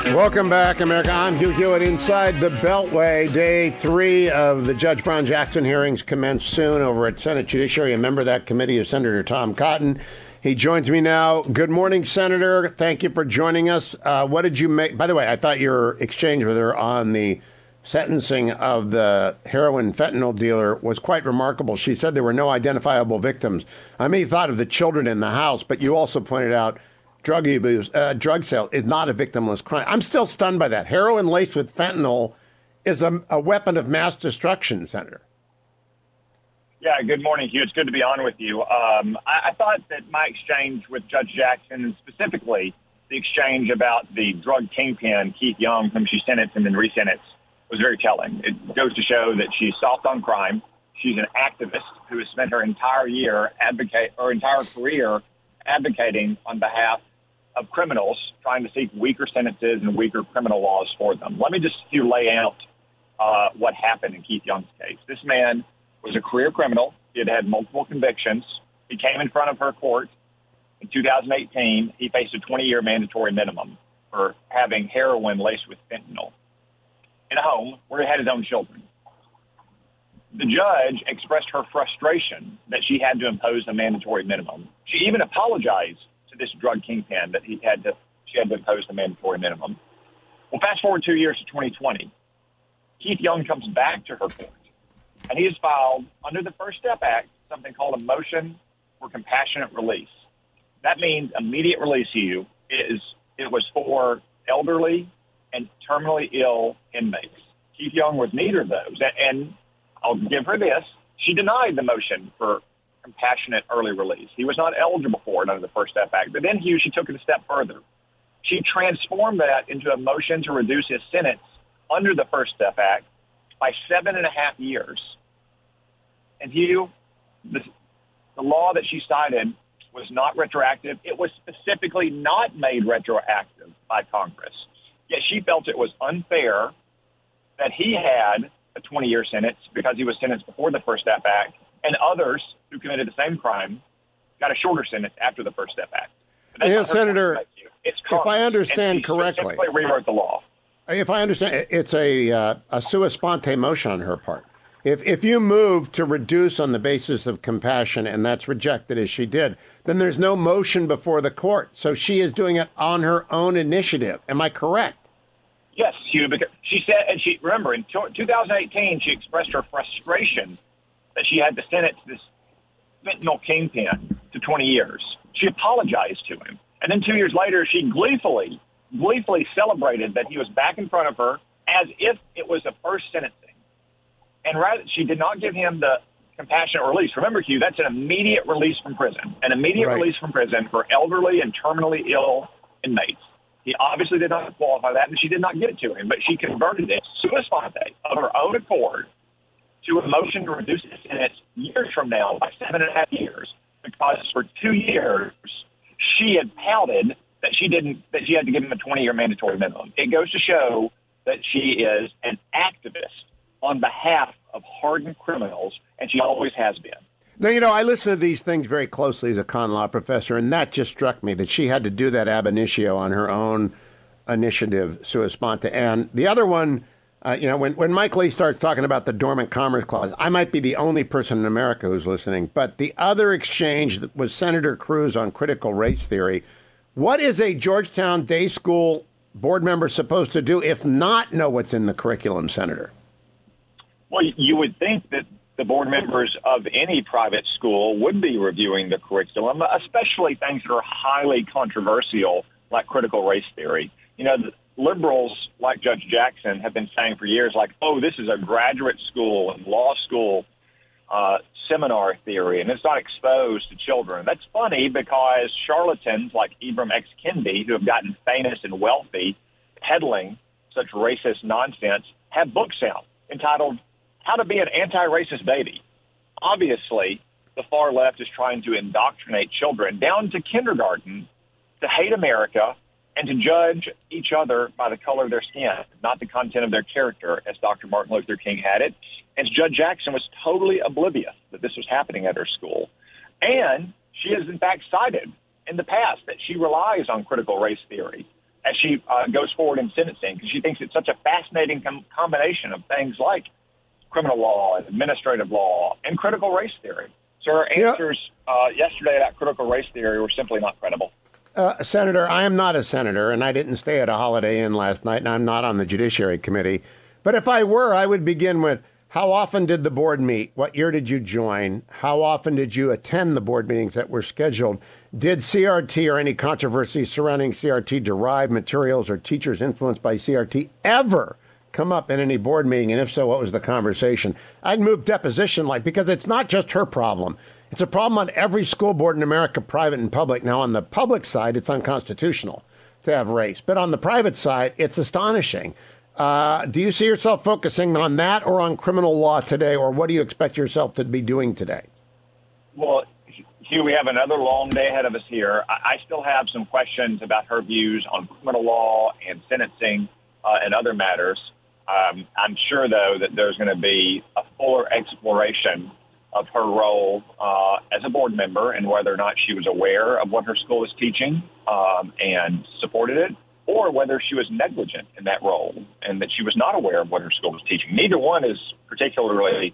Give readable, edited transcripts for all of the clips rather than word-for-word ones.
Welcome back, America. I'm Hugh Hewitt inside the Beltway. Day 3 of the Judge Brown Jackson hearings commence soon over at Senate Judiciary. A member of that committee is Senator Tom Cotton. He joins me now. Good morning, Senator. Thank you for joining us. What did you make? By the way, I thought your exchange with her on the sentencing of the heroin fentanyl dealer was quite remarkable. She said there were no identifiable victims. I mean, you thought of the children in the house, but you also pointed out drug abuse, drug sale is not a victimless crime. I'm still stunned by that. Heroin laced with fentanyl is a weapon of mass destruction, Senator. Yeah, good morning, Hugh. It's good to be on with you. I thought that my exchange with Judge Jackson, and specifically the exchange about the drug kingpin, Keith Young, whom she sentenced and then resentenced, was very telling. It goes to show that she's soft on crime. She's an activist who has spent her entire career advocating on behalf of criminals, trying to seek weaker sentences and weaker criminal laws for them. Let me just lay out what happened in Keith Young's case. This man was a career criminal. He had multiple convictions. He came in front of her court in 2018. He faced a 20-year mandatory minimum for having heroin laced with fentanyl in a home where he had his own children. The judge expressed her frustration that she had to impose a mandatory minimum. She even apologized to this drug kingpin that she had to impose the mandatory minimum. Well, fast forward 2 years to 2020. Keith Young comes back to her court, and he has filed, under the First Step Act, something called a motion for compassionate release. That means immediate release to you. It was for elderly and terminally ill inmates. Keith Young was neither of those. And I'll give her this. She denied the motion for compassionate early release. He was not eligible for it under the First Step Act. But then, Hugh, she took it a step further. She transformed that into a motion to reduce his sentence under the First Step Act by 7.5 years. And Hugh, the law that she cited was not retroactive. It was specifically not made retroactive by Congress. Yet she felt it was unfair that he had a 20-year sentence because he was sentenced before the First Step Act, and others who committed the same crime got a shorter sentence after the First Step Act. Yeah, Senator, if I understand correctly, rewrote the law. If I understand, it's a sua sponte motion on her part. If you move to reduce on the basis of compassion and that's rejected as she did, then there's no motion before the court. So she is doing it on her own initiative. Am I correct? Yes, Hugh, because she said, and she, remember, in 2018, she expressed her frustration that she had to sentence this fentanyl kingpin to 20 years. She apologized to him. And then 2 years later, she gleefully celebrated that he was back in front of her as if it was a first sentencing. And rather, she did not give him the compassionate release. Remember, Hugh, that's an immediate release from prison. An immediate release from prison for elderly and terminally ill inmates. He obviously did not qualify that, and she did not get it to him. But she converted it, sua sponte, of her own accord, to a motion to reduce his sentence years from now by 7.5 years, because for 2 years she had pouted that she had to give him a 20-year mandatory minimum. It goes to show that she is an activist on behalf of hardened criminals, and she always has been. Now, I listen to these things very closely as a con law professor, and that just struck me that she had to do that ab initio on her own initiative, sua sponte. And the other one, when Mike Lee starts talking about the Dormant Commerce Clause, I might be the only person in America who's listening, but the other exchange was Senator Cruz on critical race theory. What is a Georgetown Day School board member supposed to do if not know what's in the curriculum, Senator? Well, you would think that the board members of any private school would be reviewing the curriculum, especially things that are highly controversial, like critical race theory. The liberals, like Judge Jackson, have been saying for years, like, oh, this is a graduate school and law school seminar theory, and it's not exposed to children. That's funny because charlatans like Ibram X. Kendi, who have gotten famous and wealthy peddling such racist nonsense, have books out entitled How to Be an Anti-Racist Baby. Obviously, the far left is trying to indoctrinate children down to kindergarten to hate America and to judge each other by the color of their skin, not the content of their character, as Dr. Martin Luther King had it. And Judge Jackson was totally oblivious that this was happening at her school. And she has, in fact, cited in the past that she relies on critical race theory as she goes forward in sentencing, because she thinks it's such a fascinating combination of things like criminal law and administrative law and critical race theory. So her answers yesterday about critical race theory were simply not credible. Senator, I am not a senator, and I didn't stay at a Holiday Inn last night, and I'm not on the Judiciary Committee. But if I were, I would begin with, how often did the board meet? What year did you join? How often did you attend the board meetings that were scheduled? Did CRT or any controversy surrounding CRT-derived materials or teachers influenced by CRT ever come up in any board meeting? And if so, what was the conversation? I'd move deposition because it's not just her problem. It's a problem on every school board in America, private and public. Now, on the public side, it's unconstitutional to have race. But on the private side, it's astonishing. Do you see yourself focusing on that or on criminal law today, or what do you expect yourself to be doing today? Well, Hugh, we have another long day ahead of us here. I still have some questions about her views on criminal law and sentencing and other matters. I'm sure, though, that there's going to be a fuller exploration of her role as a board member and whether or not she was aware of what her school was teaching and supported it, or whether she was negligent in that role and that she was not aware of what her school was teaching. Neither one is particularly,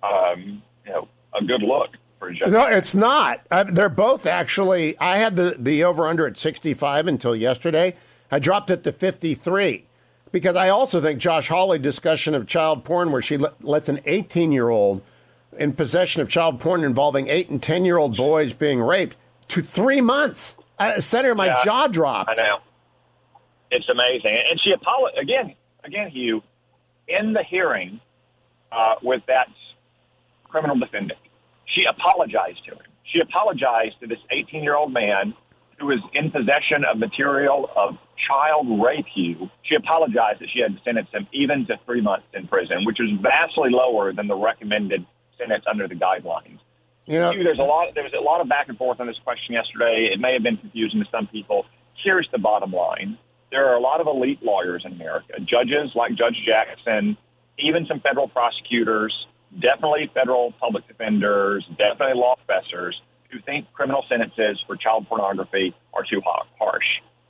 a good look for a judge. No, it's not. They're both actually. I had the over-under at 65 until yesterday. I dropped it to 53 because I also think Josh Hawley discussion of child porn where she lets an 18-year-old in possession of child porn involving 8 and 10-year-old boys being raped to 3 months. Senator, my jaw dropped. I know. It's amazing. And she apologized, again, Hugh, in the hearing with that criminal defendant, she apologized to him. She apologized to this 18-year-old man who was in possession of material of child rape, Hugh. She apologized that she had to sentence him even to 3 months in prison, which was vastly lower than the recommended sentence under the guidelines. Hugh, there was a lot of back and forth on this question yesterday. It may have been confusing to some people. Here's the bottom line. There are a lot of elite lawyers in America, judges like Judge Jackson, even some federal prosecutors, definitely federal public defenders, definitely law professors who think criminal sentences for child pornography are too harsh.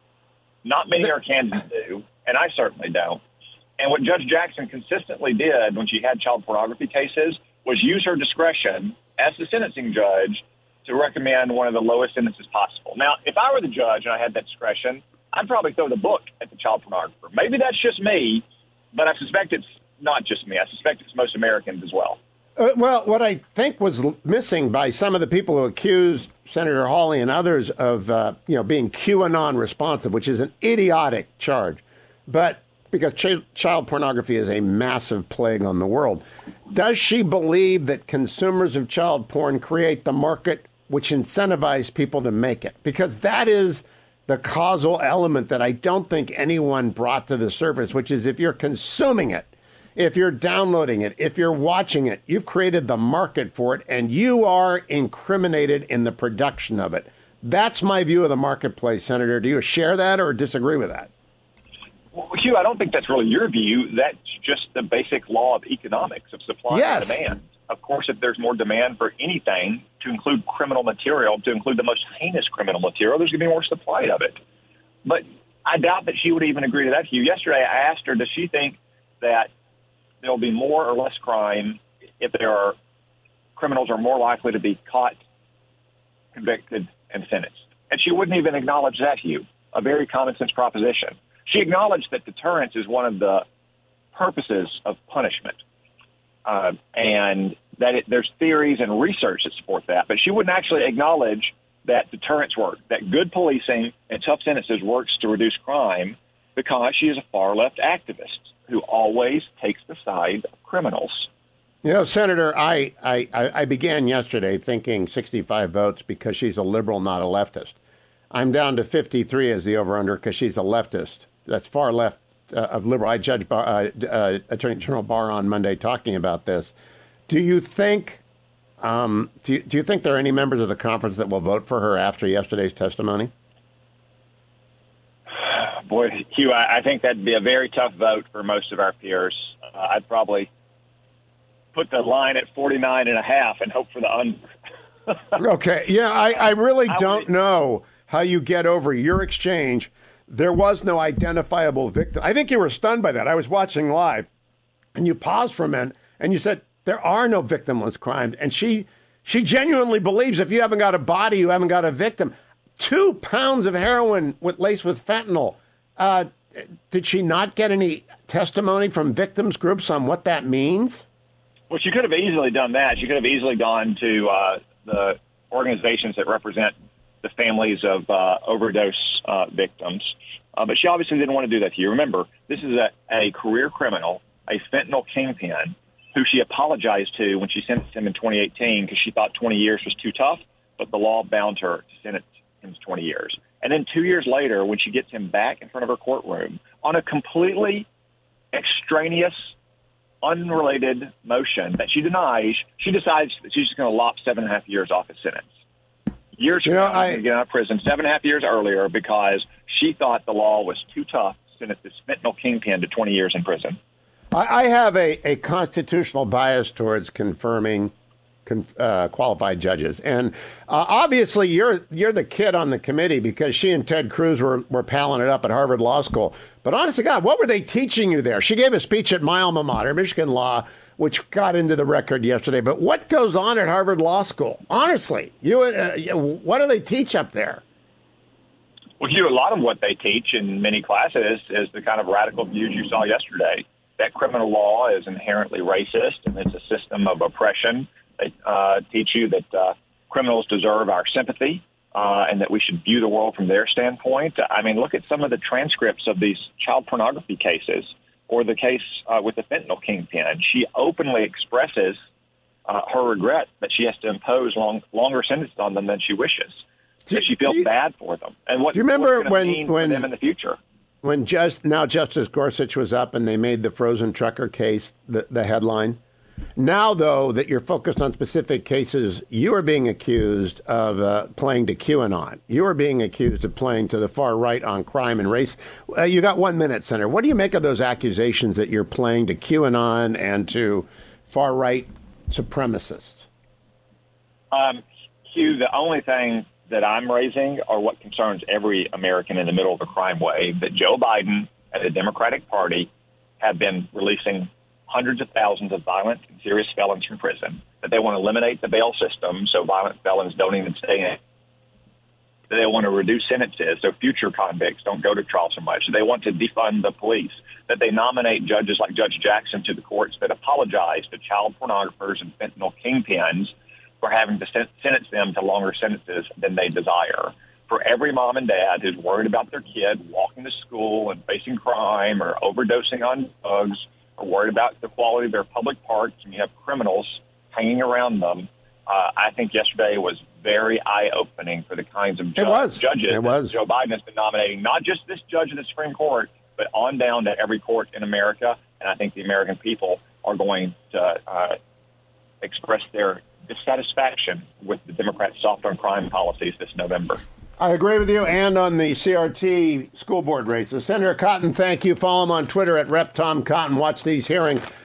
Not many Arkansans do, and I certainly don't. And what Judge Jackson consistently did when she had child pornography cases was use her discretion as the sentencing judge to recommend one of the lowest sentences possible. Now, if I were the judge and I had that discretion, I'd probably throw the book at the child pornographer. Maybe that's just me, but I suspect it's not just me. I suspect it's most Americans as well. Well, what I think was missing by some of the people who accused Senator Hawley and others of, being QAnon responsive, which is an idiotic charge, but because child pornography is a massive plague on the world, does she believe that consumers of child porn create the market which incentivizes people to make it? Because that is the causal element that I don't think anyone brought to the surface, which is if you're consuming it, if you're downloading it, if you're watching it, you've created the market for it, and you are incriminated in the production of it. That's my view of the marketplace, Senator. Do you share that or disagree with that? Well, Hugh, I don't think that's really your view. That's just the basic law of economics, of supply and demand. Of course, if there's more demand for anything, to include criminal material, to include the most heinous criminal material, there's going to be more supply of it. But I doubt that she would even agree to that, Hugh. Yesterday, I asked her, does she think that there will be more or less crime if criminals are more likely to be caught, convicted, and sentenced? And she wouldn't even acknowledge that, Hugh, a very common sense proposition. She acknowledged that deterrence is one of the purposes of punishment, and that there's theories and research that support that. But she wouldn't actually acknowledge that deterrence works, that good policing and tough sentences works to reduce crime, because she is a far-left activist who always takes the side of criminals. Senator, I began yesterday thinking 65 votes because she's a liberal, not a leftist. I'm down to 53 as the over-under because she's a leftist. That's far left of liberal. I judged Attorney General Barr on Monday talking about this. Do you think do you think there are any members of the conference that will vote for her after yesterday's testimony? Boy, Hugh, I think that'd be a very tough vote for most of our peers. I'd probably put the line at 49.5 and hope for the under. Okay. Yeah, I really don't know how you get over your exchange there was no identifiable victim. I think you were stunned by that. I was watching live, and you paused for a minute, and you said, there are no victimless crimes. And she genuinely believes if you haven't got a body, you haven't got a victim. 2 pounds of heroin laced with fentanyl. Did she not get any testimony from victims groups on what that means? Well, she could have easily done that. She could have easily gone to the organizations that represent the families of overdose victims. But she obviously didn't want to do that to you. Remember, this is a career criminal, a fentanyl kingpin, who she apologized to when she sentenced him in 2018 because she thought 20 years was too tough, but the law bound her to sentence him to 20 years. And then 2 years later, when she gets him back in front of her courtroom on a completely extraneous, unrelated motion that she denies, she decides that she's just going to lop 7.5 years off his sentence. Years from now, she's going to get out of prison 7.5 years earlier because she thought the law was too tough to sentence this fentanyl kingpin to 20 years in prison. I have a constitutional bias towards confirming qualified judges. And obviously, you're the kid on the committee because she and Ted Cruz were palling it up at Harvard Law School. But honest to God, what were they teaching you there? She gave a speech at my alma mater, Michigan Law, which got into the record yesterday. But what goes on at Harvard Law School? Honestly, what do they teach up there? Well, a lot of what they teach in many classes is the kind of radical views you saw yesterday, that criminal law is inherently racist and it's a system of oppression. They teach you that criminals deserve our sympathy and that we should view the world from their standpoint. I mean, look at some of the transcripts of these child pornography cases or the case with the fentanyl kingpin. She openly expresses her regret that she has to impose longer sentences on them than she wishes. So she feels bad for them. And what do you remember when for them in the future? When Justice Gorsuch was up and they made the frozen trucker case the headline. Now, though, that you're focused on specific cases, you are being accused of playing to QAnon. You are being accused of playing to the far right on crime and race. You got 1 minute, Senator. What do you make of those accusations that you're playing to QAnon and to far right supremacists? Hugh, the only thing that I'm raising are what concerns every American in the middle of the crime wave, that Joe Biden and the Democratic Party have been releasing hundreds of thousands of violent and serious felons from prison, that they want to eliminate the bail system so violent felons don't even stay in it, that they want to reduce sentences so future convicts don't go to trial so much, that they want to defund the police, that they nominate judges like Judge Jackson to the courts that apologize to child pornographers and fentanyl kingpins for having to sentence them to longer sentences than they desire. For every mom and dad who's worried about their kid walking to school and facing crime or overdosing on drugs or worried about the quality of their public parks and you have criminals hanging around them, I think yesterday was very eye-opening for the kinds of judges that Joe Biden has been nominating, not just this judge of the Supreme Court, but on down to every court in America. And I think the American people are going to express their dissatisfaction with the Democrats' soft on crime policies this November. I agree with you. And on the CRT school board races. Senator Cotton, thank you. Follow him on Twitter at Rep. Tom Cotton. Watch these hearings.